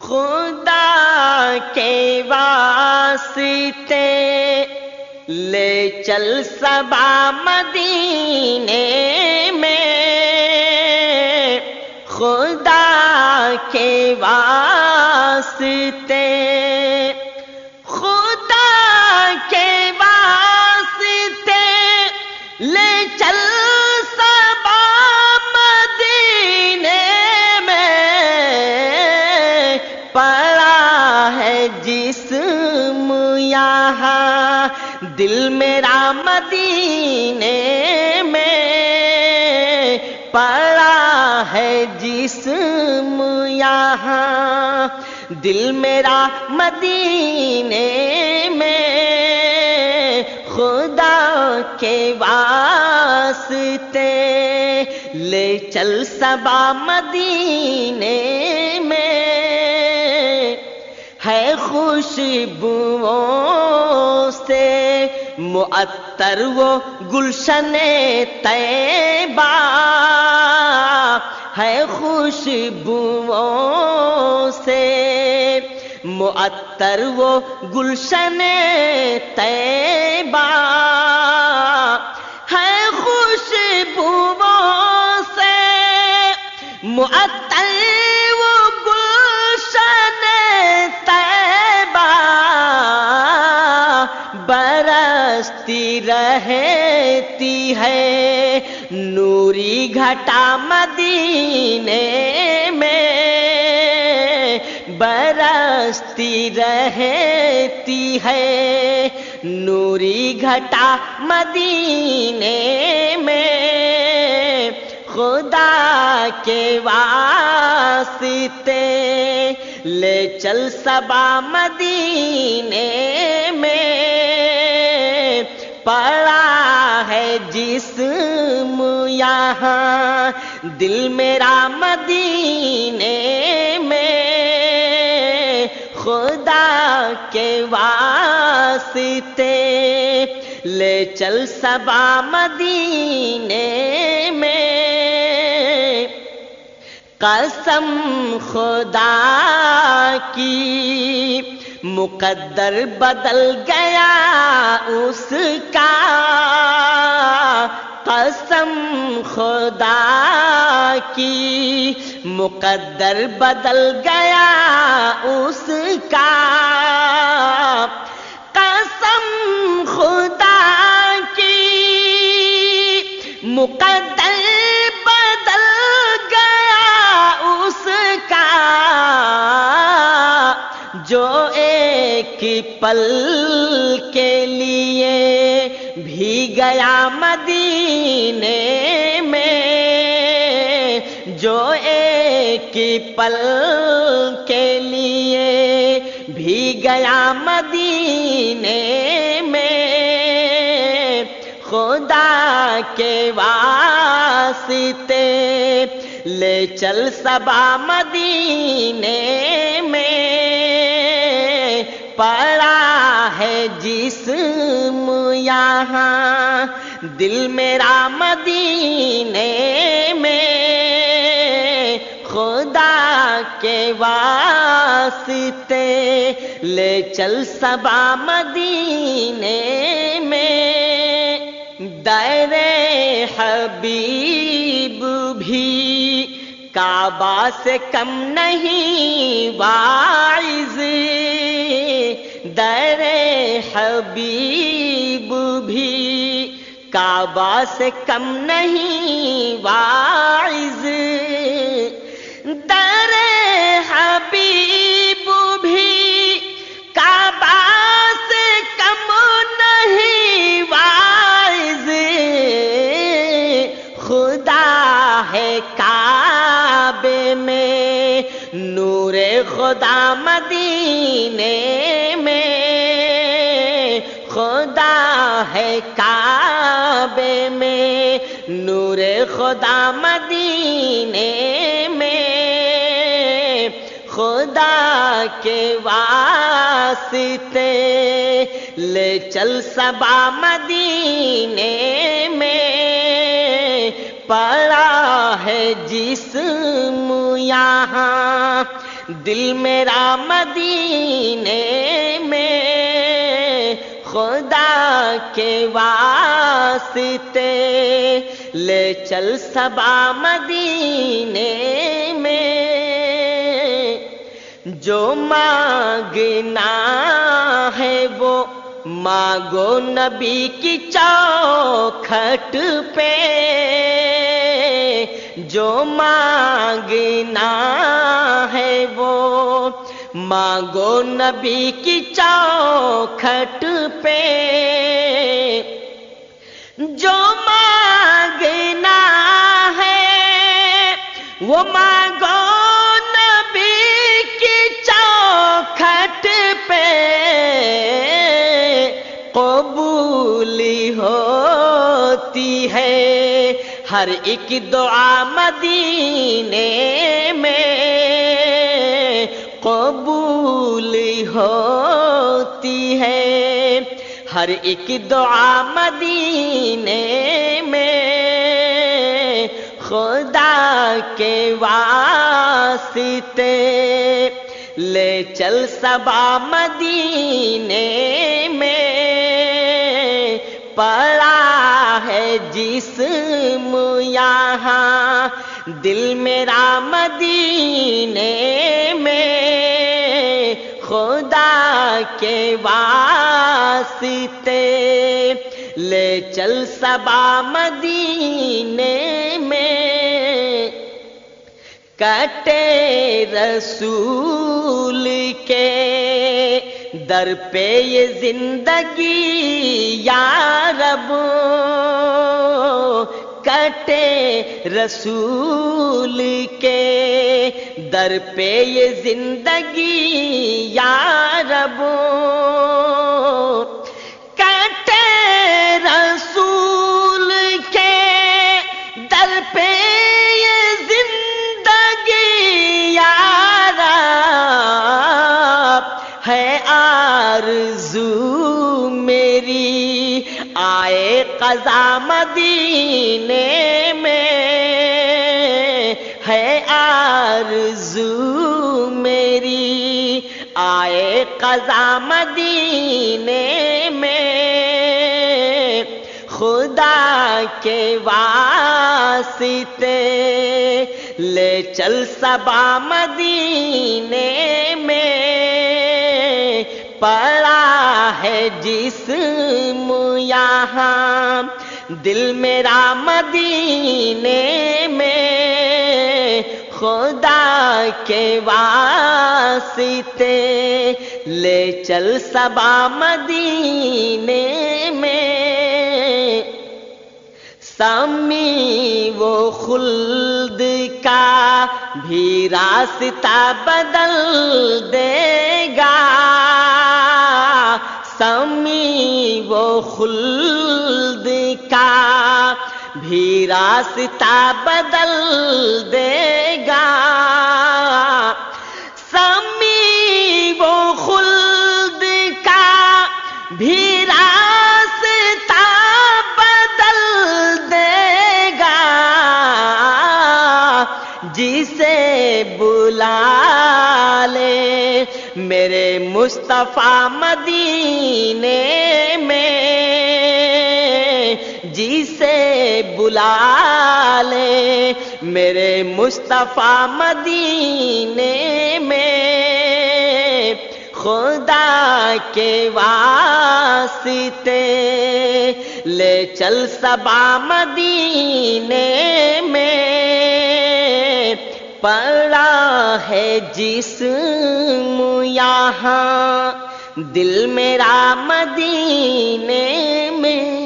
خدا کے واسطے لے چل صبا مدینے میں، خدا کے واسطے، خدا کے واسطے لے چل صبا مدینے میں، پڑا ہے جسم یہاں دل میرا مدینے میں، پڑا ہے جسم یہاں دل میرا مدینے میں، خدا کے واسطے لے چل صبا مدینے میں، ہے خوشبوؤں سے معطر وہ گلشن طیبہ، ہے خوشبوؤں سے معطر وہ گلشن طیبہ، ہے خوشبوؤں سے معطر وہ گلشن طیبہ، برستی رہتی ہے نوری گھٹا مدینے میں، برستی رہتی ہے نوری گھٹا مدینے میں، خدا کے واسطے لے چل صبا مدینے میں، پڑا ہے جسم یہاں دل میرا مدینے میں، خدا کے واسطے لے چل صبا مدینے میں، قسم خدا کی مقدر بدل گیا اس کا، قسم خدا کی مقدر بدل گیا اس کا، قسم خدا کی مقدر بدل گیا اس کا، جو ایک پل کے لیے بھی گیا مدینے میں، جو ایک پل کے لیے بھی گیا مدینے میں، خدا کے واسطے لے چل صبا مدینے میں، پڑا ہے جسم یہاں دل میرا مدینے میں، خدا کے واسطے لے چل صبا مدینے میں، دیر حبیب بھی کعبہ سے کم نہیں واعظ، دیر حبیب بھی کعبہ سے کم نہیں واعظ، در حبیب بھی کعبہ سے کم نہیں واعظ، خدا ہے کعبے میں نور خدا مدینے میں، خدا ہے کعبے میں نور خدا مدینے میں، خدا کے واسطے لے چل صبا مدینے میں، پڑا ہے جسم یہاں دل میرا مدینے میں، خدا کے واسطے لے چل صبا مدینے میں، جو مانگنا ہے وہ مانگو نبی کی چوکھٹ پہ، جو مانگنا ہے وہ مانگو نبی کی چوکھٹ پہ، جو مانگنا ہے وہ مانگو نبی کی چوکھٹ پہ، قبولی ہوتی ہے ہر ایک دعا مدینے میں، قبولی ہوتی ہے ہر ایک دعا مدینے میں، خدا کے واسطے لے چل صبا مدینے میں، پڑا ہے جسم یہاں دل میرا مدینے میں، خدا کے واسطے لے چل صبا مدینے میں، کٹے رسول کے در پہ یہ زندگی یا رب، کٹے رسول کے در پہ یہ زندگی یا رب، کٹے رسول کے در پہ یہ زندگی یا رب، ہے آرزو میری آئے قضا مدینے میں، ہے آرزو میری آئے قضا مدینے میں، خدا کے واسطے لے چل صبا مدینے میں، پڑا ہے جسم یہاں دل میرا مدینے میں، خدا کے واسطے لے چل صبا مدینے میں، سامی وہ خلد کا بھی راستہ بدل دے گا، سامی وہ خلد کا بھی راستہ بدل دے گا، سامی وہ خلد کا بھی راستہ بدل دے گا، جسے بلا لے میرے مصطفیٰ مدینے میں، جسے بلا لے میرے مصطفیٰ مدینے میں، خدا کے واسطے لے چل صبا مدینے میں، پڑا ہے جسم یہاں دل میرا مدینے میں۔